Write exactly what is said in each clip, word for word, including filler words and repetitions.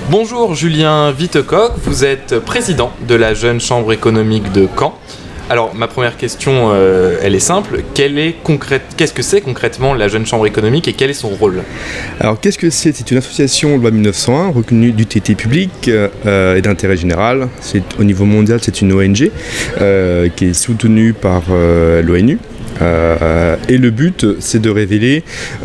Bonjour Julien Vitecoq, vous êtes président de la Jeune Chambre économique de Caen. Alors ma première question, euh, elle est simple. Quelle est concrète, qu'est-ce que c'est concrètement la Jeune Chambre économique et quel est son rôle ? Alors qu'est-ce que c'est ? C'est une association loi mille neuf cent un reconnue d'utilité publique euh, et d'intérêt général. C'est, au niveau mondial, c'est une O N G euh, qui est soutenue par euh, l'ONU. Euh, et le but, c'est de révéler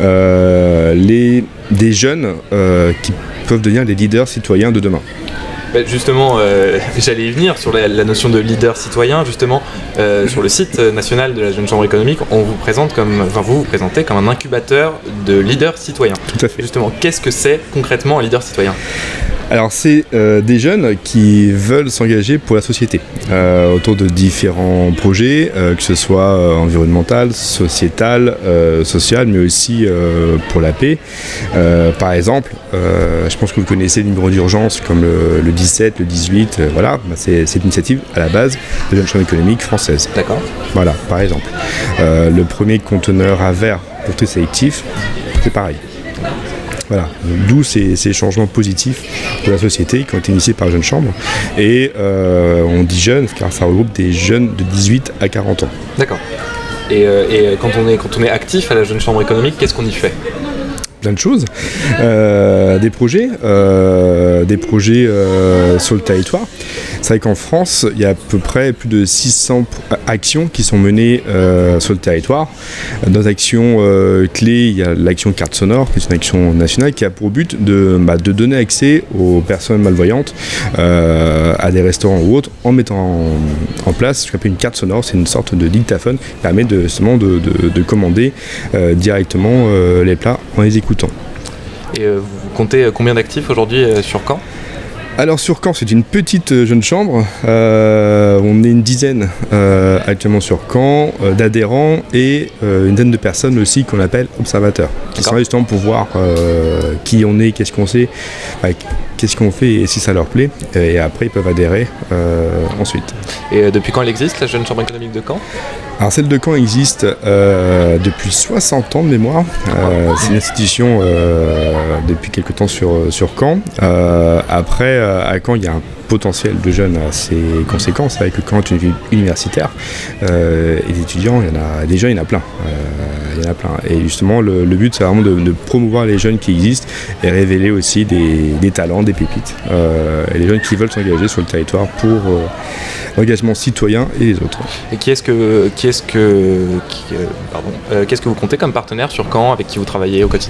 euh, les, des jeunes euh, qui peuvent devenir les leaders citoyens de demain. Justement, euh, j'allais y venir sur la, la notion de leader citoyen. Justement, euh, sur le site national de la Jeune Chambre économique, on vous présente comme, enfin vous vous présentez comme un incubateur de leaders citoyens. Tout à fait. Justement, qu'est-ce que c'est concrètement un leader citoyen ? Alors c'est euh, des jeunes qui veulent s'engager pour la société euh, autour de différents projets, euh, que ce soit euh, environnemental, sociétal, euh, social, mais aussi euh, pour la paix. Euh, par exemple, euh, je pense que vous connaissez le numéro d'urgence comme le, le dix-sept, le dix-huit, euh, voilà, bah, c'est, c'est une initiative à la base de la Jeune Chambre économique française. D'accord. Voilà, par exemple. Euh, le premier conteneur à verre pour tout sélectif, c'est pareil. Voilà, d'où ces, ces changements positifs de la société qui ont été initiés par la Jeune Chambre. Et euh, on dit jeunes car ça regroupe des jeunes de dix-huit à quarante ans. D'accord. Et, euh, et quand, on est, quand on est actif à la Jeune Chambre économique, qu'est-ce qu'on y fait ? Plein de choses, euh, des projets, euh, des projets euh, sur le territoire. C'est vrai qu'en France, il y a à peu près plus de six cents actions qui sont menées euh, sur le territoire. Dans les actions euh, clés, il y a l'action carte sonore, qui est une action nationale qui a pour but de, bah, de donner accès aux personnes malvoyantes euh, à des restaurants ou autres en mettant en, en place ce qu'on appelle une carte sonore. C'est une sorte de dictaphone qui permet de, justement de, de, de commander euh, directement euh, les plats en les écoutant. Et euh, vous comptez combien d'actifs aujourd'hui euh, sur Caen ? Alors sur Caen, c'est une petite euh, jeune chambre, euh, on est une dizaine euh, actuellement sur Caen, euh, d'adhérents et euh, une dizaine de personnes aussi qu'on appelle observateurs, qui D'accord. sont là justement pour voir euh, qui on est, qu'est-ce qu'on sait, enfin, qu'est-ce qu'on fait et si ça leur plaît, et après ils peuvent adhérer euh, ensuite. Et euh, depuis quand elle existe, la Jeune Chambre économique de Caen ? Alors celle de Caen existe euh, depuis soixante ans de mémoire, euh, c'est une institution euh, depuis quelques temps sur, sur Caen. Euh, après à Caen il y a un potentiel de jeunes assez conséquent, c'est vrai que Caen est une ville universitaire, euh, et des étudiants, il y en a, des jeunes il y en a plein, euh, il y en a plein. Et justement le, le but c'est vraiment de, de promouvoir les jeunes qui existent et révéler aussi des, des talents, des pépites, euh, et les jeunes qui veulent s'engager sur le territoire pour euh, l'engagement citoyen et les autres. Et qui est-ce que, qui est-ce que, qui, euh, pardon, euh, qu'est-ce que vous comptez comme partenaire sur Caen avec qui vous travaillez au quotidien ?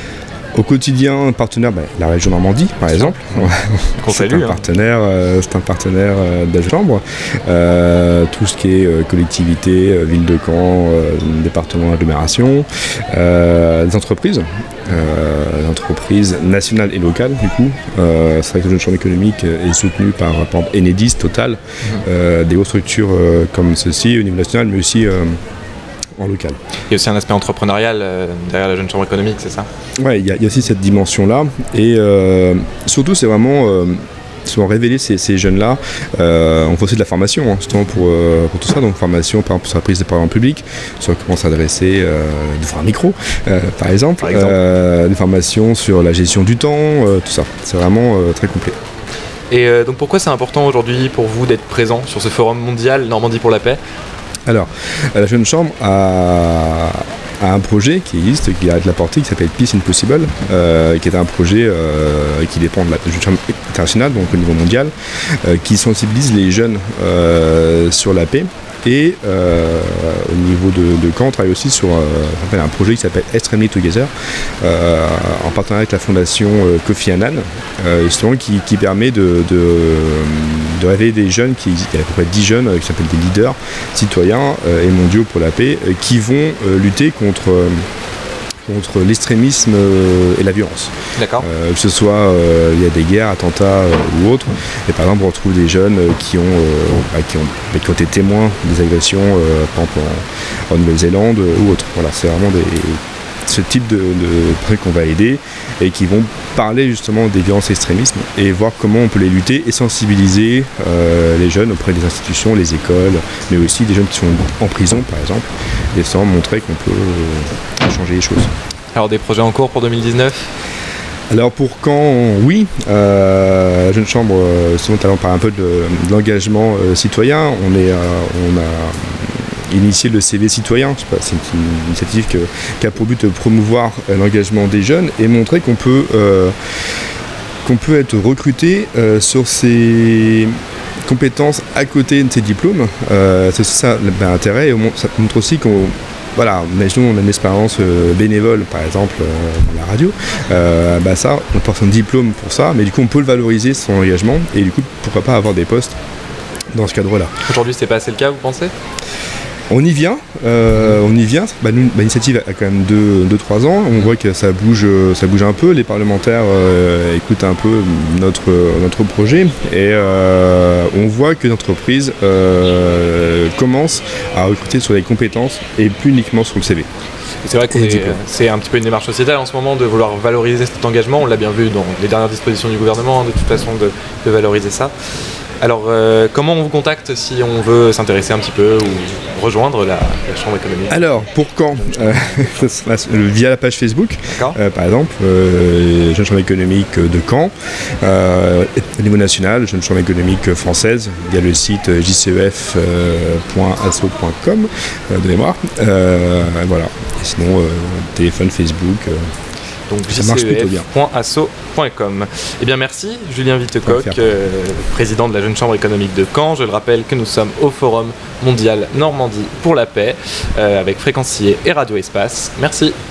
Au quotidien, partenaire, bah, la région Normandie, par exemple. Qu'on c'est, salue, un hein. partenaire, euh, c'est un partenaire euh, de la Chambre. Euh, tout ce qui est euh, collectivité, euh, ville de Caen, euh, département d'agglomération, euh, des entreprises, euh, des entreprises nationales et locales, du coup. Euh, c'est vrai que la Jeune Chambre économique est soutenue par, par exemple, Enedis, Total, mmh. euh, des grosses structures euh, comme ceci au niveau national, mais aussi euh, en local. Il y a aussi un aspect entrepreneurial euh, derrière la Jeune Chambre économique, c'est ça ? Oui, il y, y a aussi cette dimension-là. Et euh, surtout, c'est vraiment euh, souvent révéler ces, ces jeunes-là. Euh, on fait aussi de la formation, hein, justement, pour, euh, pour tout ça. Donc, formation, par exemple, sur la prise de parole en public, sur comment s'adresser euh, devant un micro, euh, par exemple. Par exemple. Euh, des formations sur la gestion du temps, euh, tout ça. C'est vraiment euh, très complet. Et euh, donc, pourquoi c'est important aujourd'hui pour vous d'être présent sur ce forum mondial Normandie pour la paix ? Alors, la Jeune Chambre a, a un projet qui existe, qui arrête la portée, qui s'appelle Peace Impossible, euh, qui est un projet euh, qui dépend de la Jeune Chambre internationale, donc au niveau mondial, euh, qui sensibilise les jeunes euh, sur la paix. Et euh, au niveau de, de Caen, on travaille aussi sur euh, un projet qui s'appelle Extremely Together, euh, en partenariat avec la fondation euh, Kofi Annan, euh, justement qui, qui permet de, de, de révéler des jeunes, qui, il y a à peu près dix jeunes euh, qui s'appellent des leaders citoyens euh, et mondiaux pour la paix, euh, qui vont euh, lutter contre... Euh, contre l'extrémisme euh, et la violence. D'accord. Euh, que ce soit euh, il y a des guerres, attentats euh, ou autres. Et par exemple, on retrouve des jeunes euh, qui, ont, euh, bah, qui, ont, qui ont été témoins des agressions, euh, par exemple en, en Nouvelle-Zélande euh, ou autres. Voilà, c'est vraiment des, ce type de, de trucs qu'on va aider et qui vont parler justement des violences extrémismes et voir comment on peut les lutter et sensibiliser euh, les jeunes auprès des institutions, les écoles, mais aussi des jeunes qui sont en prison par exemple, et sans montrer qu'on peut euh, changer les choses. Alors des projets en cours pour deux mille dix-neuf ? Alors pour Caen, oui, euh, la Jeune Chambre, euh, souvent on parle un peu de, de l'engagement euh, citoyen. On, est, euh, on a initié le C V citoyen, je sais pas, c'est une, une initiative que, qui a pour but de promouvoir euh, l'engagement des jeunes et montrer qu'on peut, euh, qu'on peut être recruté euh, sur ses compétences à côté de ses diplômes. Euh, c'est ça ben, l'intérêt, et ça montre aussi qu'on... Voilà, imaginons on a une expérience euh, bénévole, par exemple, euh, dans la radio, euh, bah ça, on porte un diplôme pour ça, mais du coup on peut le valoriser, son engagement, et du coup pourquoi pas avoir des postes dans ce cadre-là. Aujourd'hui, c'est pas assez le cas, vous pensez ? On y vient, euh, on y vient. Bah, nous, bah, l'initiative a quand même deux trois ans. On voit que ça bouge, ça bouge un peu. Les parlementaires euh, écoutent un peu notre, notre projet et euh, on voit que l'entreprise euh, commence à recruter sur les compétences et plus uniquement sur le C V. C'est vrai que c'est un petit peu une démarche sociétale en ce moment de vouloir valoriser cet engagement. On l'a bien vu dans les dernières dispositions du gouvernement, de toute façon, de, de valoriser ça. Alors, euh, comment on vous contacte si on veut s'intéresser un petit peu ou rejoindre la, la Chambre économique ? Alors, pour quand euh, via la page Facebook, euh, par exemple, euh, Jeune Chambre économique de Caen, euh, au niveau national, Jeune Chambre économique française, via le site j c e f point asso point com euh, de mémoire. Euh, voilà. Et sinon, euh, téléphone, Facebook. Euh, Donc j c e f point asso point com. Eh bien merci Julien Wittcock, euh, président de la Jeune Chambre économique de Caen. Je le rappelle que nous sommes au Forum mondial Normandie pour la paix euh, avec Fréquencier et Radio Espace. Merci.